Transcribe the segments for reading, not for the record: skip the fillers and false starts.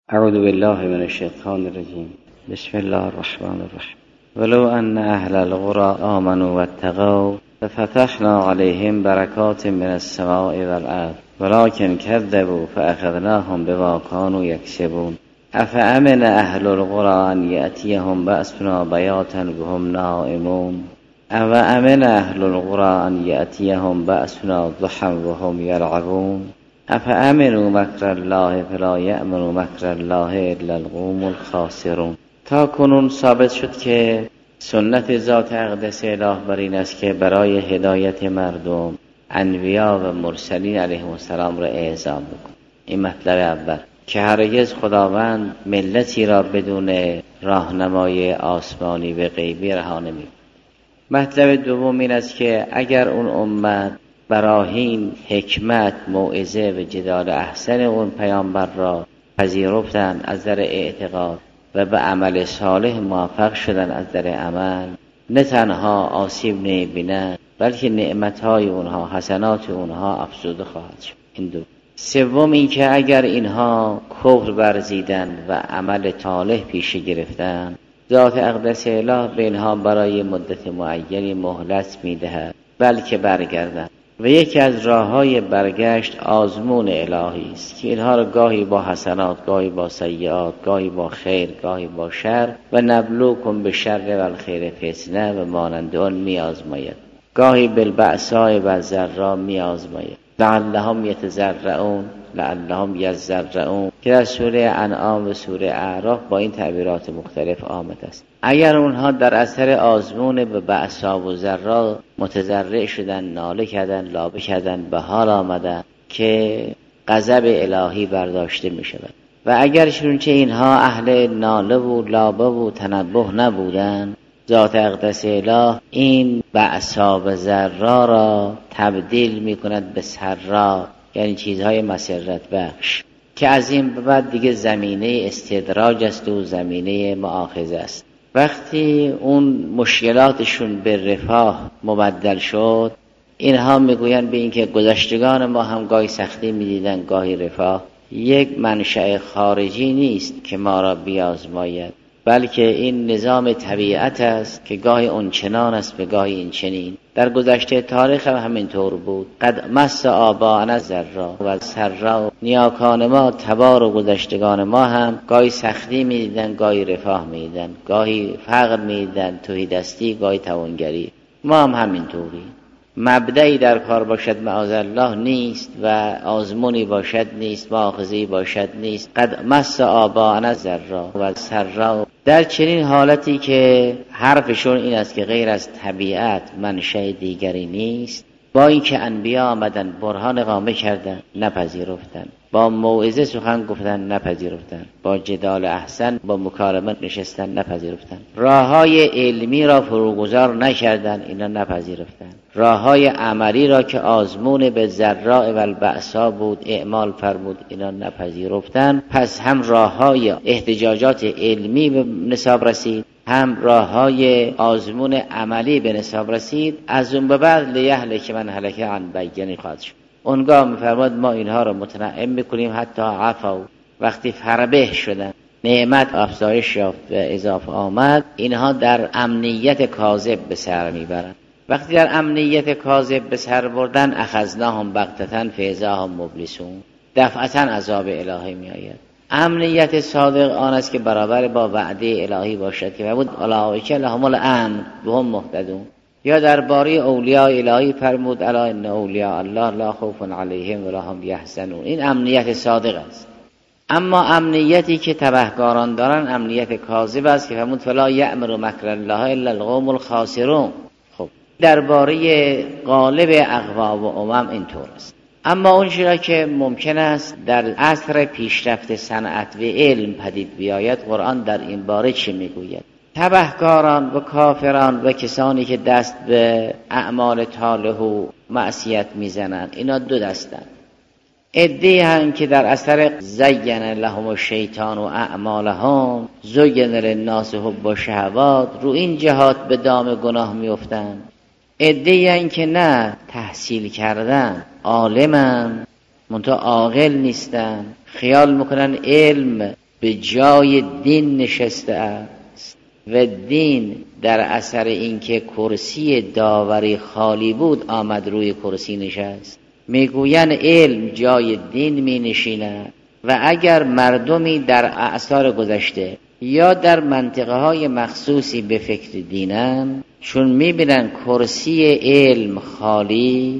اعوذ بالله من الشیطان الرجیم. بسم الله الرحمن الرحیم. ولو ان اهل القرى آمنوا واتقوا لفتحنا عليهم بركات من السماء والارض ولكن كذبوا فاخذناهم بما كانوا يكسبون. افامن اهل القرى ان ياتيهم بأسنا بياتا وهم نائمون او امن اهل القرى ان ياتيهم بأسنا ضحى وهم يلعبون. افامنوا مکر الله فلا یأمن مکر الله الا القوم الخاسرون. تا کنون ثابت شد که سنت ذات اقدس اله بر این است که برای هدایت مردم انبیا و مرسلین علیهم السلام را اعزام بکن. این مطلب اول، که هرگز خداوند ملتی را بدون راهنمای آسمانی و غیبی رها نمی‌کند. مطلب دوم این است که اگر اون امت براهین، حکمت، موعظه و جدال احسن اون پیامبر را پذیرفتند از در اعتقاد و به عمل صالح موفق شدن از در عمل، نه تنها آسیب نمی‌بینند بلکه نعمت‌های اونها، حسنات اونها افزوده خواهد شد. این دو. سوم این که اگر اینها کفر ورزیدند و عمل صالح پیش گرفتند، ذات اقدس اله به اینها برای مدت معینی مهلت می‌دهد بلکه برگردند. و یکی از راه‌های برگشت آزمون الهی است که اینها را گاهی با حسنات، گاهی با سیئات، گاهی با خیر، گاهی با شر و نبلوکم بالشر والخیر فتنه و مانند آن می‌آزماید. گاهی بالبأساء والضراء می‌آزماید. لعلهم یتضرعون، لعلهم یضرعون که در سوره انعام و سوره اعراف با این تعبیرات مختلف آمده است. اگر اونها در اثر آزمون به بأسا و ضرا متضرع شدن، ناله کردن، لابه کردن، به حال آمدن که غضب الهی برداشته می شود. و اگر چنانچه اینها اهل ناله و لابه و تنبه نبودن، ذات اقدس اله این بأسا و ضرا را تبدیل می کند به سرا، یعنی چیزهای مسرت بخش، که از این به بعد دیگه زمینه استدراج است و زمینه مؤاخذه است. وقتی اون مشکلاتشون به رفاه مبدل شد، اینها میگویند به این که گذشتگان ما هم گاهی سختی میدیدن، گاهی رفاه. یک منشأ خارجی نیست که ما را بیازماید، بلکه این نظام طبیعت است که گاهی اون چنان است و گاهی این چنین. در گذشته تاریخ هم همینطور بود. قد مس آباءنا الضراء و سراء. نیاکان ما، تبار و گذشتگان ما هم گاهی سختی میدیدن، گاهی رفاه میدیدن، گاهی فقر میدیدن، تهیدستی، گاهی توانگری. ما هم همینطوری. مبدئی در کار باشد معاذالله نیست و آزمونی باشد نیست، مؤاخذه‌ای باشد نیست. قد مس آباءنا الضراء و سراء. در چنین حالتی که حرفشون این است که غیر از طبیعت منشأ دیگری نیست، با اینکه انبیا آمدن برهان اقامه کردن نپذیرفتن، با موعظه سخن گفتن نپذیرفتن، با جدال احسن، با مکالمه نشستن نپذیرفتن، راههای علمی را فروگذار نکردن، اینا نپذیرفتن، راههای عملی را که آزمون به ضراء و البأساء بود اعمال فرمود، اینا نپذیرفتن. پس هم راههای احتجاجات علمی به نصاب رسید، هم راههای آزمون عملی به نصاب رسید. از اون به بعد لیهلک من هلک عن بینه خواهد شد. اونگاه می‌فرماد ما اینها را متنعم می‌کنیم حتی عفو. وقتی فربه شدن، نعمت افزایش یافت و اضافه آمد، اینها در امنیت کاذب به سر میبرند. وقتی در امنیت کاذب به سر بردن، اخذناهم بغتة فاذا هم مبلسون، دفعتاً عذاب الهی میآید. امنیت صادق آن است که برابر با وعده الهی باشد که بود اولئک لهم الامن و هم مهتدون. یا درباره اولیاء الهی فرمود الا ان اولیاء الله لا خوف علیهم ولا هم یحزنون. این امنیت صادق است. اما امنیتی که تبهکاران دارن امنیت کاذب است که فرمود فلا یأمر مکر الله الا القوم الخاسرون. خب درباره غالب اقوام و امم اینطور است. اما اون چیزی که ممکن است در عصر پیشرفت صنعت و علم پدید بیاید، قرآن در این باره چی میگوید؟ تبهکاران و کافران و کسانی که دست به اعمال طالح و معصیت میزنند، اینا دو دستند. عده‌ای هم که در اثر زین لهم الشیطان و اعمالهم زین للناس حب الشهوات رو این جهات به دام گناه میافتند. عده‌ای هم که نه تحصیل کردن، عالمن منتها عاقل نیستن، خیال میکنن علم به جای دین نشسته است و دین در اثر اینکه کرسی داوری خالی بود آمد روی کرسی نشست. میگوین علم جای دین می نشیند و اگر مردمی در اعصار گذشته یا در منطقه های مخصوصی به فکر دینن، چون میبینن کرسی علم خالی،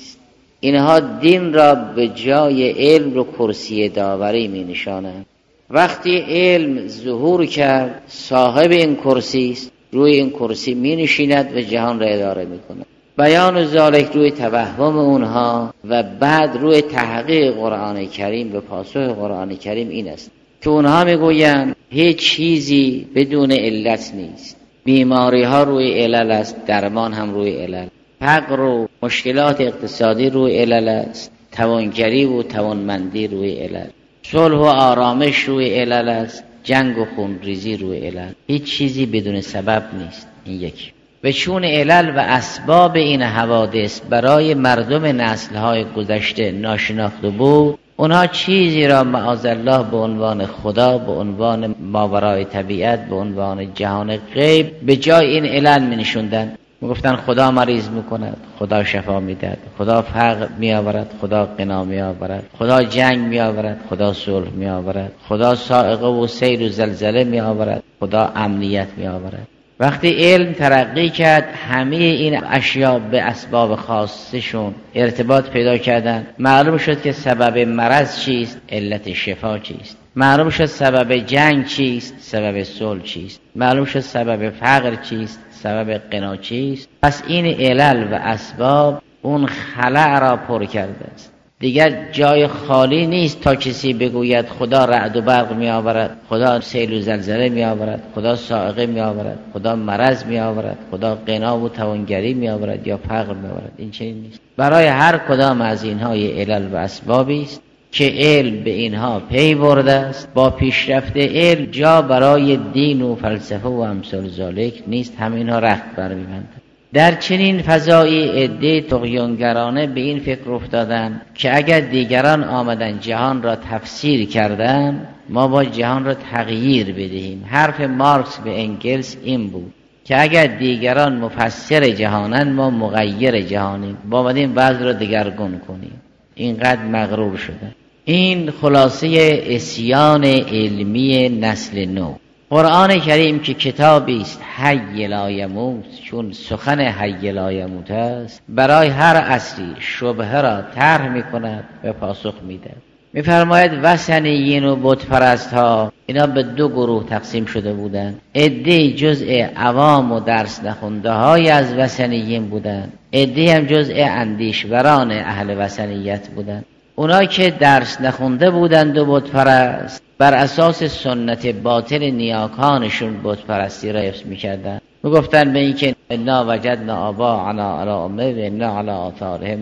اینها دین را به جای علم رو کرسی داوری می نشانند. وقتی علم ظهور کرد صاحب این کرسی است، روی این کرسی می نشیند و جهان را اداره می کند. بیان ذالک روی توهم اونها و بعد روی تحقیق قرآن کریم و پاسخ قرآن کریم این است که اونها میگویند هیچ چیزی بدون علت نیست. بیماری ها روی علل است، درمان هم روی علل، فقر و مشکلات اقتصادی روی علل است، توانگری و توانمندی روی علل، صلح و آرامش روی علل است، جنگ و خونریزی روی علل. هیچ چیزی بدون سبب نیست. این یکی. و چون علل و اسباب این حوادث برای مردم نسل‌های گذشته ناشناخته بود، اونها چیزی را معاذالله به عنوان خدا، به عنوان ماورای طبیعت، به عنوان جهان غیب به جای این علل می نشوندن. میگفتن خدا مریض میکند، خدا شفا میدهد، خدا فقر میآورد، خدا غنا میآورد، خدا جنگ میآورد، خدا صلح میآورد، خدا صاعقه و سیل و زلزله میآورد، خدا امنیت میآورد. وقتی علم ترقی کرد همه این اشیاء به اسباب خاصشون ارتباط پیدا کردن. معلوم شد که سبب مرض چیست، علت شفا چیست. معلوم شد سبب جنگ چیست، سبب صلح چیست. معلوم شد سبب فقر چیست، سبب غنا چیست. پس این علل و اسباب اون خلأ را پر کرده است. دیگر جای خالی نیست تا کسی بگوید خدا رعد و برق می آورد، خدا سیل و زلزله می آورد، خدا صاعقه می آورد، خدا مرض می آورد، خدا غنا و توانگری می آورد یا فقر می آورد. این چنین نیست. برای هر کدام از اینها یه علل و اسبابی است که علم به اینها پی برده است. با پیشرفت علم جا برای دین و فلسفه و امثال ذالک نیست. همینها رخت برمی‌بندند. در چنین فضایی عده طغیانگرانه به این فکر افتادن که اگر دیگران آمدن جهان را تفسیر کردن، ما با جهان را تغییر بدهیم. حرف مارکس به انگلس این بود که اگر دیگران مفسر جهانن، ما مغیر جهانیم، با آمدیم بعض را دگرگون کنیم. اینقدر مغرور شده. این خلاصه عصیان علمی نسل نو. قرآن کریم که کتابی است حی لا یموت، چون سخن حی لا یموت است، برای هر عصری شبهه را طرح می‌کند و پاسخ می‌دهد. می‌فرماید وثنیین و بت پرست ها اینا به دو گروه تقسیم شده بودند. عده جزء عوام و درس نخونده های از وثنیین بودند، عده هم جزء اندیشوران اهل وثنیت بودند. اونا که درس نخونده بودند و بت پرست، بر اساس سنت باطل نیاکانشون بت پرستی را حفظ می‌کردند. میگفتن به این که انا وجدنا آباءنا علی امه و انا علی آثارهم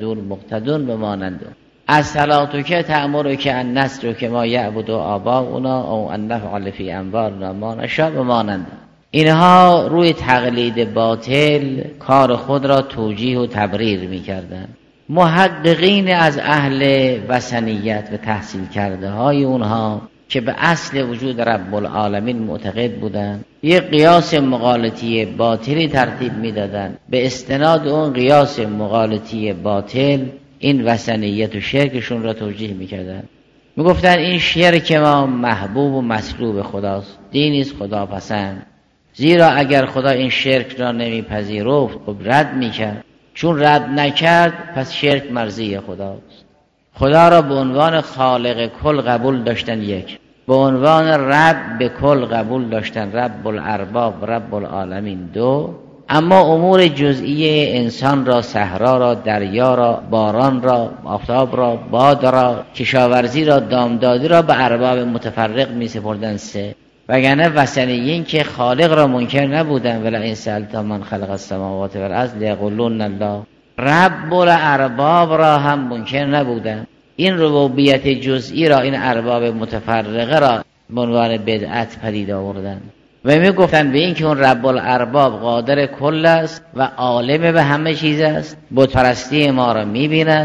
مقتدون به مانند از صلاتو که تأمر که ان نسر که ما یعبد آباؤنا او ان نفعل فی انوارنا ما نشاء به مانند. اینها روی تقلید باطل کار خود را توجیه و تبریر می‌کردند. محققین از اهل وثنیت و تحصیل کرده های اونها که به اصل وجود رب العالمین معتقد بودند، یک قیاس مغالطی باطلی ترتیب میدادند. به استناد اون قیاس مغالطی باطل این وثنیت و شرکشون را توجیه میکردند. میگفتن این شرک ما محبوب و مطلوب خداست، دینی است خداپسند. زیرا اگر خدا این شرک را نمیپذیرفت خب رد میکرد. چون رد نکرد پس شرک مرضی خداست. خدا را به عنوان خالق کل قبول داشتن یک، به عنوان رب به کل قبول داشتن رب الارباب رب العالمین دو. اما امور جزئی انسان را، صحرا را، دریا را، باران را، آفتاب را، باد را، کشاورزی را، دامدادی را به ارباب متفرق می سپردن سه. وگرنه وثنیین که خالق را منکر نبودن، ولی این سألتم من خلق السماوات والارض لیقولون الله، رب الارباب را هم منکر نبودن. این ربوبیت جزئی را این ارباب متفرقه را به عنوان بدعت پدید آوردن و می گفتن به این که اون رب الارباب قادر کل است و عالم به همه چیز است، بت پرستی ما را می بیند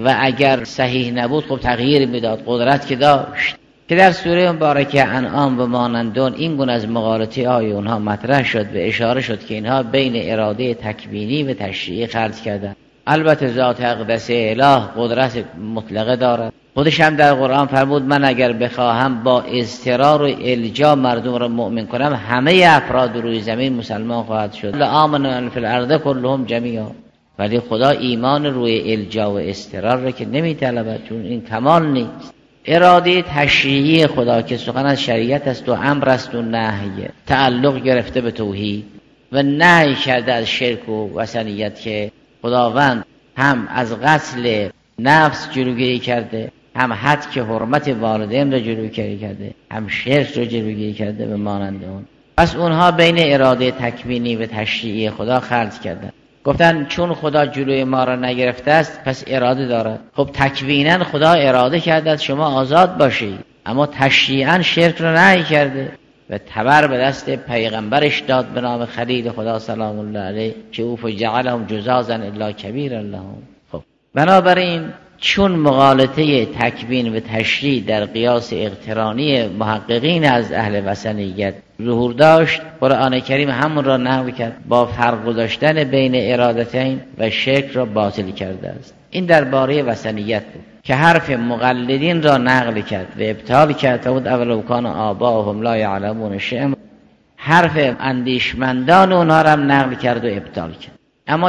و اگر صحیح نبود خب تغییر میداد، قدرت که داشت. که در سوره مبارکه انعام و مانندون این گونه از مغالطه های اونها مطرح شد و اشاره شد که اینها بین اراده تکوینی و تشریعی خلط کردن. البته ذات اقدس اله قدرت مطلقه دارد. خودش هم در قرآن فرمود من اگر بخواهم با اضطرار و الجا مردم را مؤمن کنم همه افراد روی زمین مسلمان خواهد شد. لآمنوا فی الارض كلهم جمیعا. ولی خدا ایمان روی الجا و اضطرار را که نمیطلبد، چون این کمال نیست. اراده تشریعی خدا که سخن از شریعت است و امر است و نهی، تعلق گرفته به توحید و نهی کرده از شرک و وثنیت که خداوند هم از قتل نفس جلوگیری کرده، هم حد که حرمت والدین را جلوگیری کرده، هم شرک را جلوگیری کرده به مانند اون. پس اونها بین اراده تکوینی و تشریعی خدا خلط کردن. گفتن چون خدا جلوی ما را نگرفته است پس اراده دارد. خب تکوینا خدا اراده کرده است شما آزاد باشید، اما تشریعا شرک را نهی کرده و تبر به دست پیغمبرش داد به نام خلیل خدا سلام الله علیه که او فجعلهم جزازا الا کبیرا لهم. خب بنابراین چون مغالطه تکوین و تشریع در قیاس اقترانی محققین از اهل وثنیت ظهور داشت، قرآن کریم همون را نحو کرد، با فرق گذاشتن بین ارادتین و شرک را باطل کرده است. این درباره وثنیت بود که حرف مقلدین را نقل کرد و ابطال کرد. بود اولو کان آباهم لا یعلمون شیئا، حرف اندیشمندان اونها را نقل کرد و ابطال کرد. اما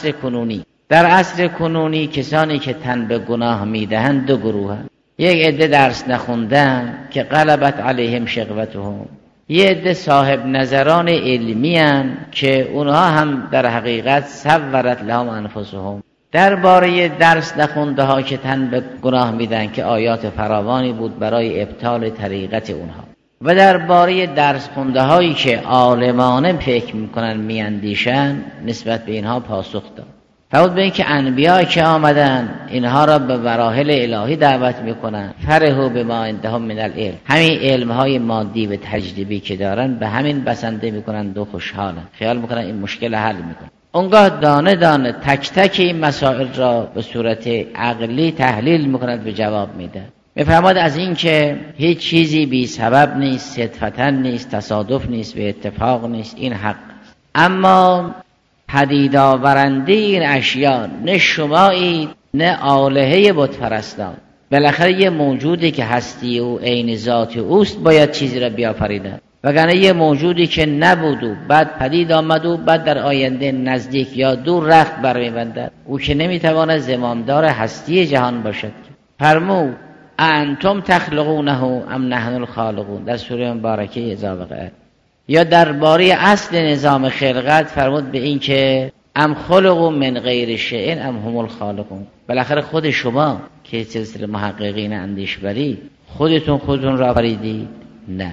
در عصر کنونی کسانی که تن به گناه میدهند دو گروه هست. یک عده درس نخوندن که غلبت علیهم شقوتهم، یک عده صاحب نظران علمی هستند که اونها هم در حقیقت سورت لهم انفسهم. درباره درس نخونده ها که تن به گناه میدن که آیات فراوانی بود برای ابطال طریقت اونها، و درباره درس خونده هایی که عالمانه فکر میکنن میاندیشن نسبت به اینها پاسخ داد. فرمود به این که انبیا که آمدن اینها را به مراحل الهی دعوت میکنن. فرحوا بما عندهم من العلم، همین علمهای مادی و تجربی که دارن به همین بسنده میکنن و خوشحالن، خیال میکنن این مشکل حل میکنن. اونگاه دانه دانه تک تک این مسائل را به صورت عقلی تحلیل میکنند و جواب میدن. میفرماد از این که هیچ چیزی بی سبب نیست، صدفتا نیست، تصادف نیست و اتفاق نیست، این حق است. اما پدید آورنده این اشیاء نه شمایید نه آلهه بت پرستان. بالاخره یه موجودی که هستی او عین ذات اوست باید چیزی را بیافریدن، وگرنه یه موجودی که نبود و بعد پدید آمد و بعد در آینده نزدیک یا دور رخت برمی‌بندد، او که نمیتواند زمامدار هستی جهان باشد. فرمود انتم تخلقونه ام نحن الخالقون در سوره مبارکه اذا وقعت. یا درباره اصل نظام خلقت فرمود به این که ام خلقوا من غیر شیء ام هم الخالقون. بالاخره خود شما که سلسله محققین اندیشوری خودتون را آفریدید؟ نه.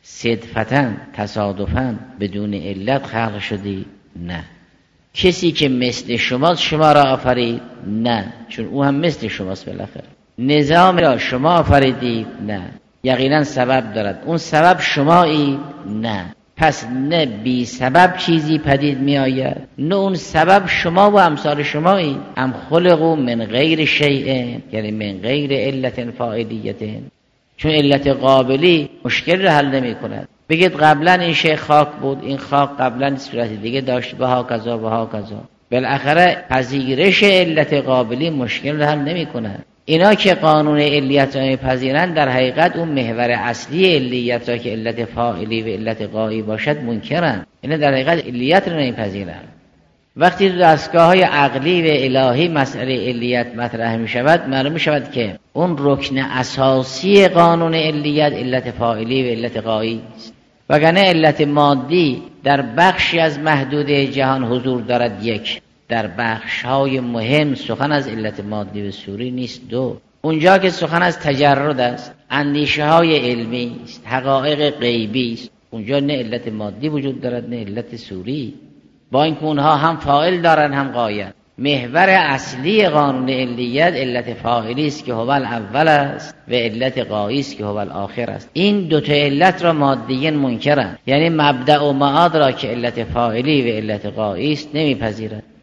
صدفتا تصادفا بدون علت خلق شدی؟ نه. کسی که مثل شماست شما را آفرید؟ نه، چون او هم مثل شماست. بالاخره نظام را شما آفریدید؟ نه، یقینا سبب دارد. اون سبب شمایید؟ نه. پس نه بی سبب چیزی پدید می آید، نه اون سبب شما و امثال شمایید. ام خلقوا من غیر شیء، یعنی من غیر علت فاعلیت، چون علت قابلی مشکل رو حل نمی کند. بگید قبلا این شیء خاک بود، این خاک قبلا صورت دیگه داشت و ها کذا و ها کذا. بالاخره پذیرش علت قابلی مشکل رو حل نمی کند. اینا که قانون علیت را میپذیرند در حقیقت اون محور اصلی علیت را که علت فاعلی و علت غایی باشد منکرند. اینا در حقیقت علیت را نمیپذیرند. وقتی تو دستگاه‌های عقلی و الهی مسئله علیت مطرح می شود، معلوم می شود که اون رکن اساسی قانون علیت علت فاعلی و علت غایی است. وگرنه علت مادی در بخشی از محدوده جهان حضور دارد، یک. در بخش‌های مهم سخن از علت مادی و صوری نیست، دو. اونجا که سخن از تجرد است، اندیشه‌های علمی است، حقایق غیبی است، اونجا نه علت مادی وجود دارد نه علت صوری، با اینکه اونها هم فاعل دارن هم غایه. محور اصلی قانون علیت علت فاعلی است که هو الاول است و علت غایی است که هو الاخر است. این دو تا علت را مادیین منکرند، یعنی مبدأ و معاد را که علت فاعلی و علت غایی است نمیپذیرند.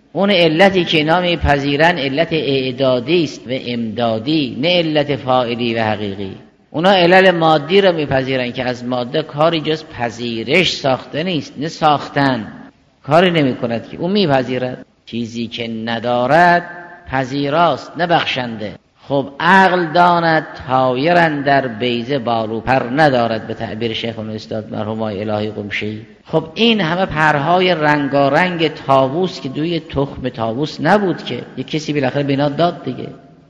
اون علتی که اینا میپذیرن علت اعدادی است و امدادی، نه علت فاعلی و حقیقی. اونا علل مادی رو میپذیرن که از ماده کاری جز پذیرش ساخته نیست، نه ساختن، کاری نمی کند که اون میپذیرد. چیزی که ندارد پذیراست نه بخشنده. خب عقل داند طایرن در بیضه بالو پر ندارد، به تعبیر شیخ الاستاد مرحوم الهی قمشی. خب این همه پرهای رنگارنگ طاووس که دوی تخم طاووس نبود که یک کسی بالاخره بنا داد دیگه.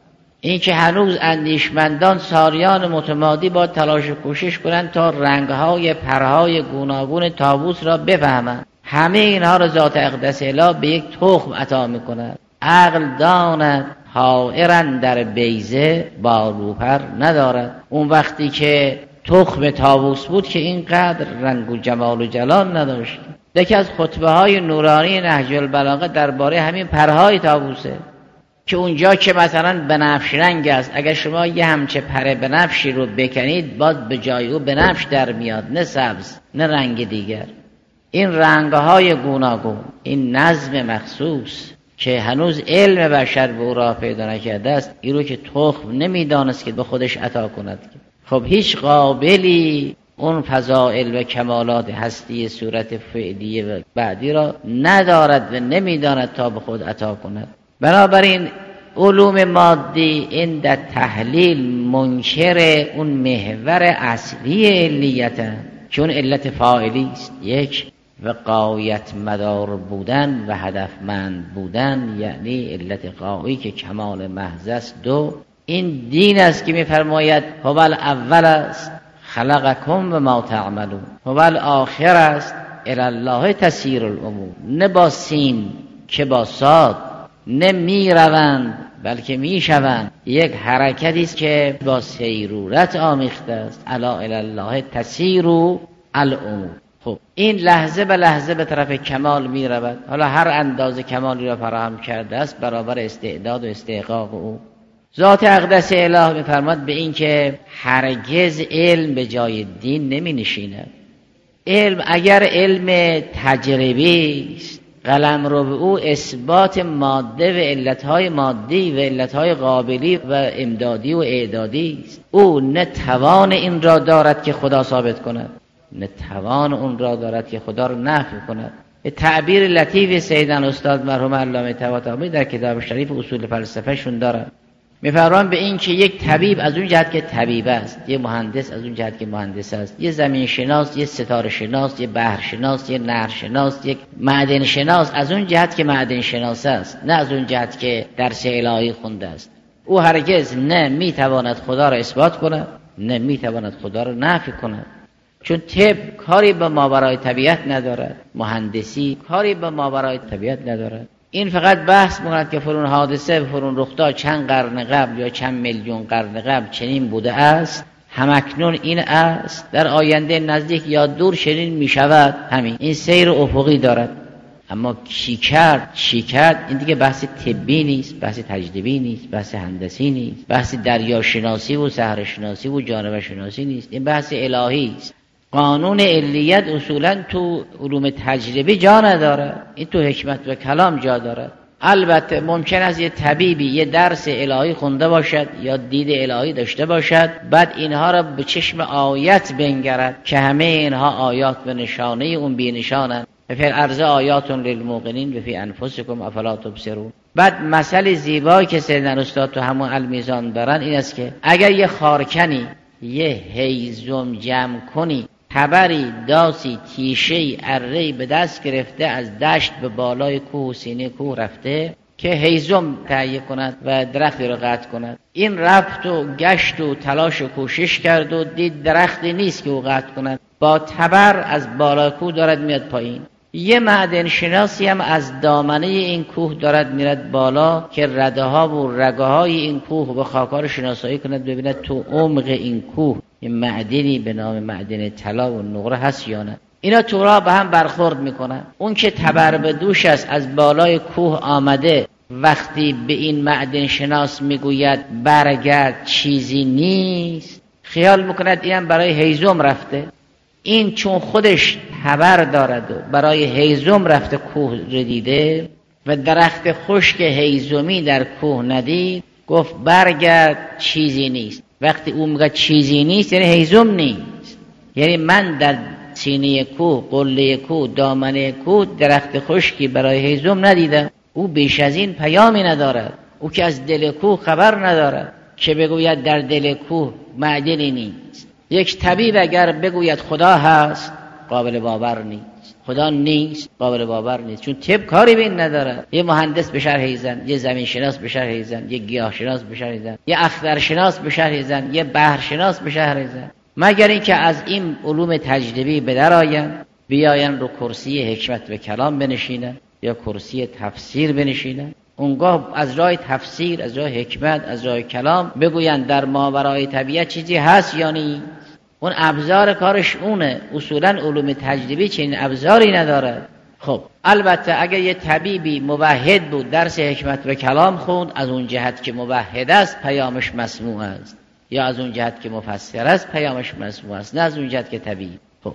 این که هنوز اندیشمندان سالیان متمادی با تلاش و کوشش کنند تا رنگهای پرهای گوناگون طاووس را بفهمند. همه اینها را ذات اقدس اله به یک تخم عطا میکند. عقل داند طایرن در بیضه بالو پر ندارد. اون وقتی که تخم طاووس بود که اینقدر رنگ و جمال و جلال نداشت. یکی از خطبه های نورانی نهج البلاغه درباره همین پرهای طاووسه که اونجا که مثلا بنفش رنگ است، اگر شما یه همچه پر بنفشی رو بکنید باز به جای او بنفش در میاد، نه سبز نه رنگ دیگر. این رنگهای گوناگون، این نظم مخصوص که هنوز علم بشر به او راه پیدا نکرده است، این رو که تخم نمیدانست که به خودش عطا کند. خب هیچ قابلی اون فضائل و کمالات هستی صورت فعلی و بعدی را ندارد و نمیداند تا به خود عطا کند. بنابراین علوم مادی این در تحلیل منکر اون محور اصلی علیت که اون علت فاعلی است، یک، و غایت مدار بودن و هدفمند بودن، یعنی علت غایی که کمال محض است. دو، این دین است که می‌فرماید هو الاول است خلقکم و ما تعملون، هو الاخر است الی الله تسیر الامور، نه با سین که با صاد، نه میروند بلکه میشوند. یک حرکتی است که با سیرورت آمیخته است. الا الی الله تسیر الامور. خب این لحظه به لحظه به طرف کمال می رود. حالا هر اندازه کمالی را فراهم کرده است برابر استعداد و استحقاق او. ذات اقدس اله می فرماد به این که هرگز علم به جای دین نمی نشیند. علم اگر علم تجربی است، قلمرو به او اثبات ماده و علتهای مادی و علتهای قابلی و امدادی و اعدادی است. او نه توان این را دارد که خدا ثابت کند، نه توان اون را دارد که خدا را نفی کند. تعبیر لطیف سیدن استاد مرحوم علامه طباطبایی در کتاب شریف اصول فلسفه شون دارن. میفرمان به این که یک طبیب از اون جهت که طبیب است، یه مهندس از اون جهت که مهندس است، یه زمین شناس، یه ستاره شناس، یه بحر شناس، یه نهر شناس، یک معدن شناس از اون جهت که معدن شناس است، نه از اون جهت که درس الهی خونده است. او هرگز نه میتواند خدا را اثبات کند، نه میتواند خدا را نفی کند. چون طب کاری به ماورای طبیعت ندارد، مهندسی کاری به ماورای طبیعت ندارد. این فقط بحث می‌کند که فلان حادثه فلان رخ داد چند قرن قبل یا چند میلیون قرن قبل چنین بوده است، همکنون این است، در آینده نزدیک یا دور چنین می‌شود. همین این سیر افقی دارد. اما چی کرد این دیگه بحث طبی نیست، بحث تجربی نیست، بحث هندسی نیست، بحث دریاشناسی و صحرا شناسی و جانور شناسی نیست، این بحث الهی است. قانون علیت اصولا تو علوم تجربی جا نداره، این تو حکمت و کلام جا داره. البته ممکن است یه طبیبی یه درس الهی خونده باشد یا دید الهی داشته باشد، بعد اینها را به چشم آیت بنگرد که همه اینها آیات و نشانه اون بی نشانند. فی الارض آیات للموقنین و فی انفسکم افلا تبصرون. بعد مسئله زیبایی که سیدنا استاد تو همون المیزان دارن این است که اگر یه خارکنی، یه هیزم جمع کنی، تبری، داسی، تیشه‌ای، اره‌ای به دست گرفته از دشت به بالای کوه و سینه کوه رفته که هیزم تهیه کند و درختی رو قطع کند، این رفت و گشت و تلاش و کوشش کرد و دید درختی نیست که او قطع کند، با تبر از بالای کوه دارد میاد پایین. یه معدن شناسی هم از دامنه این کوه دارد میرد بالا که رده ها و رگه های این کوه به خاکار شناسایی کند ببیند تو عمق این کوه یه معدنی به نام معدن طلا و نقره هست یا نه. اینا تو راه به هم برخورد میکنن. اون که تبر به دوش است از بالای کوه آمده، وقتی به این معدن شناس میگوید برگرد چیزی نیست، خیال میکند اینم برای هیزم رفته. این چون خودش تبر دارد و برای هیزم رفته کوه ردیده و درخت خشک هیزمی در کوه ندید، گفت برگرد چیزی نیست. وقتی اون میگه چیزی نیست یعنی هیزم نیست، یعنی من در سینه کوه، قله کوه، دامنه کوه درخت خشکی برای هیزم ندیدم. او بیش از این پیامی ندارد. او که از دل کوه خبر ندارد که بگوید در دل کوه معدنی نیست. یک طبیب اگر بگوید خدا هست قابل باور نیست، خدا نیست قابل باور نیست، چون طب کاری به این ندارد. یه مهندس به شرح زن، یه زمین شناس به شرح زن، یه گیاه شناس به شرح زن، یه اختر شناس به شرح زن، یه بحر شناس به شرح زن، مگر اینکه از این علوم تجربی به در آیند، بیاین رو کرسی حکمت و کلام بنشینن یا کرسی تفسیر بنشینن، اونگاه از راه تفسیر، از راه حکمت، از راه کلام بگویند در ماورای طبیعت چیزی هست یا نیست. اون ابزار کارش اونه. اصولا علوم تجربی چنین ابزاری نداره. خب البته اگر یه طبیبی موحد بود درس حکمت و کلام خوند، از اون جهت که موحد است پیامش مسموع است، یا از اون جهت که مفسر است پیامش مسموع است، نه از اون جهت که طبیب. خب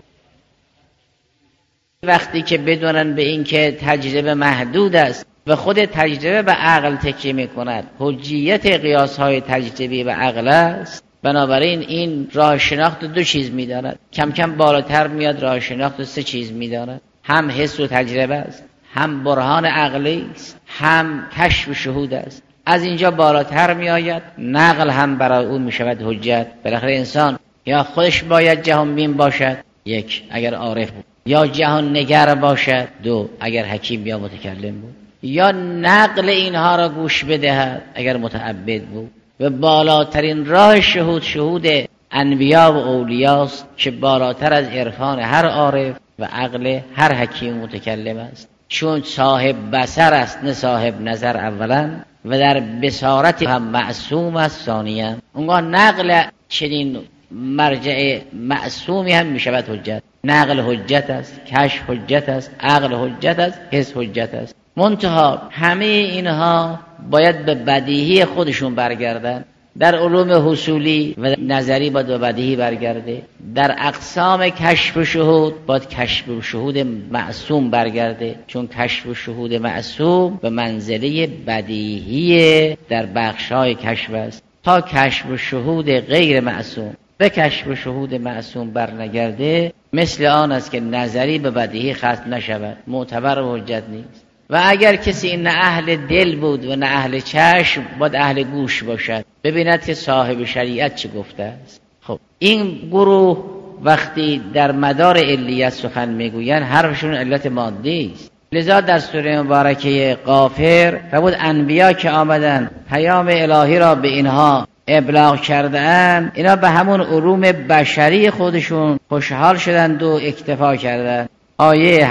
وقتی که بدونن به این که تجربه محدود است و خود تجربه به عقل تکیه میکند، حجیت قیاس های تجربی به عقل است، بنابراین این راه شناخت دو چیز میداند. کم کم بالاتر میاد راه شناخت سه چیز میداند، هم حس و تجربه است، هم برهان عقلی است، هم کشف و شهود است. از اینجا بالاتر میآید نقل هم برای او میشود حجت. بالاخره انسان یا خودش باید جهان بین باشد، یک اگر عارف بود، یا جهان نگر باشد، دو اگر حکیم یا متکلم بود، یا نقل اینها را گوش بدهد اگر متعبد بود. و بالاترین راه شهود انبیا و اولیاست که بالاتر از عرفان هر عارف و عقل هر حکیم متکلم است، چون صاحب بصر است نه صاحب نظر اولا، و در بصارت هم معصوم است ثانیا. اونگاه نقل چنین مرجع معصومی هم می شود حجت. نقل حجت است، کشف حجت است، عقل حجت است، حس حجت است. منتها همه اینها باید به بدیهی خودشون برگردن. در علوم حصولی و نظری باید به بدیهی برگرده. در اقسام کشف و شهود باید کشف و شهود معصوم برگرده، چون کشف و شهود معصوم به منزله بدیهی در بخشای کشف است. تا کشف و شهود غیر معصوم به کشف و شهود معصوم برنگرده، مثل آن است که نظری به بدیهی ختم نشود، معتبر و حجت نیست. و اگر کسی نه اهل دل بود و نه اهل چشم، باید اهل گوش باشد، ببیند که صاحب شریعت چه گفته است. خب این گروه وقتی در مدار علیت سخن میگویند، حرفشون علت مادی است. لذا در سوره مبارکه غافر فرمود انبیا که آمدن پیام الهی را به اینها ابلاغ کردند، اینا به همون علوم بشری خودشون خوشحال شدند و اکتفا کردند. آیه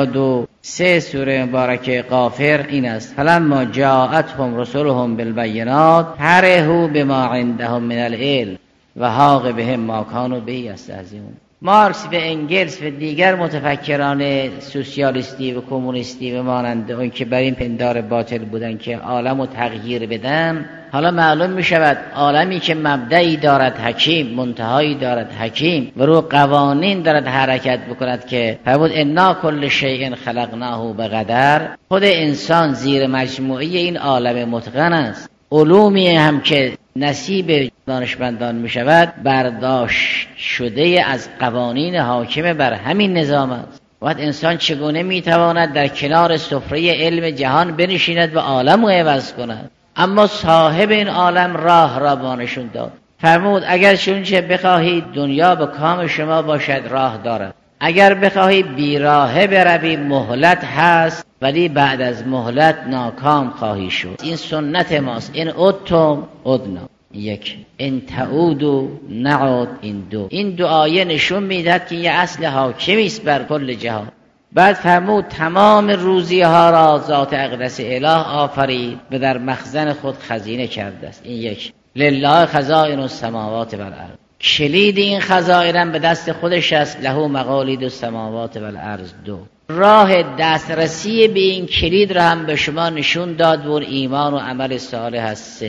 83 سوره مبارکه غافر این است: فلما جاءتهم رسلهم بالبینات فرحوا بما عندهم من العلم و حاق بهم ما كانوا به یستهزئون. مارکس و انگلس و دیگر متفکران سوسیالیستی و کمونیستی و مانند اون که بر این پندار باطل بودن که عالم رو تغییر بدن، حالا معلوم می شود عالمی که مبدعی دارد حکیم، منتهایی دارد حکیم و رو قوانین دارد حرکت بکند که فرمود انا کل شیء خلقناه بقدر. خود انسان زیر مجموعه این عالم متقن است. علومی هم که نصیب دانشمندان می شود برداشت شده از قوانین حاکم بر همین نظام است. وقت انسان چگونه می تواند در کنار سفره علم جهان بنشیند و عالم رو عوض کند؟ اما صاحب این عالم راه را بانشون داد. فرمود اگر چونچه بخواهید دنیا به کام شما باشد راه دارد، اگر بخواهی بیراهه بروی مهلت هست، ولی بعد از مهلت ناکام خواهی شد. این سنت ماست. این ادتم ادنا، یک این تعودو نعود، این دو آیه نشون میدهد که یه اصل حاکمی است بر کل جهان. بعد فرمود تمام روزی ها را ذات اقدس اله آفرید و در مخزن خود خزینه کرده است. این یک لله خزائن السماوات والارض، کلید این خزائن به دست خودش است. له مقالید السماوات والارض. دو راه دسترسی به این کلید را هم به شما نشون داد و ایمان و عمل صالح است. سه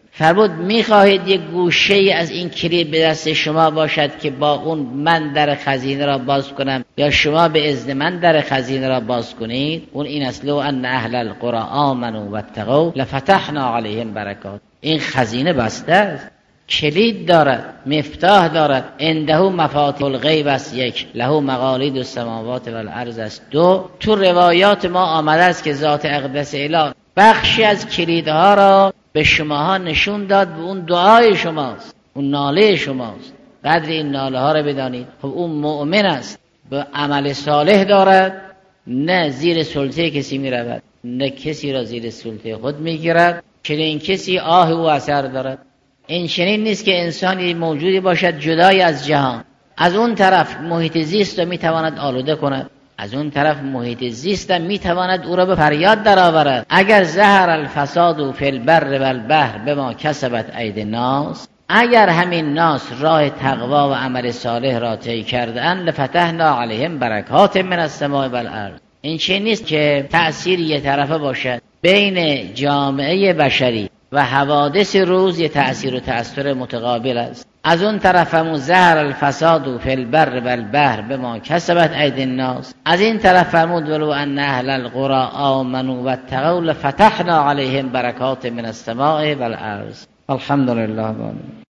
فرمود میخواهید یک گوشه از این کلید به دست شما باشد که با اون من در خزینه را باز کنم یا شما به اذن من در خزینه را باز کنید؟ اون این است: لو ان اهل القرى آمنوا واتقوا لفتحنا علیهم برکات. این خزینه بسته است، کلید دارد، مفتاح دارد. عنده مفاتیح الغیب است، یک، له مقالید السماوات والارض است، دو، تو روایات ما آمده است که ذات اقدس اله بخشی از کلیدها را به شماها نشون داد، به اون دعای شماست، اون ناله شماست. قدر این ناله ها را بدانید. خب اون مؤمن است، به عمل صالح دارد، نه زیر سلطه کسی می رود، نه کسی را زیر سلطه خود می گیرد، چنین کسی آه او اثر دارد. این چنین نیست که انسانی موجودی باشد جدای از جهان، از اون طرف محیط زیست را می تواند آلوده کند، از اون طرف محیط زیست می تواند او را به فریاد درآورد. اگر ظهر الفساد فی البر والبحر بما کسبت ایدی الناس، اگر همین ناس راه تقوا و عمل صالح را طی کردند، لفتحنا علیهم برکات من السماء والارض. این چه نیست که تأثیر یک طرفه باشد. بین جامعه بشری و حوادث روز یه تأثیر و تأثیر متقابل است. از اون طرف هم ظهر الفساد فی البر والبحر بما کسبت ایدی الناس، از این طرف فرمود: ولو ان اهل القرى آمنوا واتقوا لفتحنا علیهم برکات من السماء والارض. الحمدلله.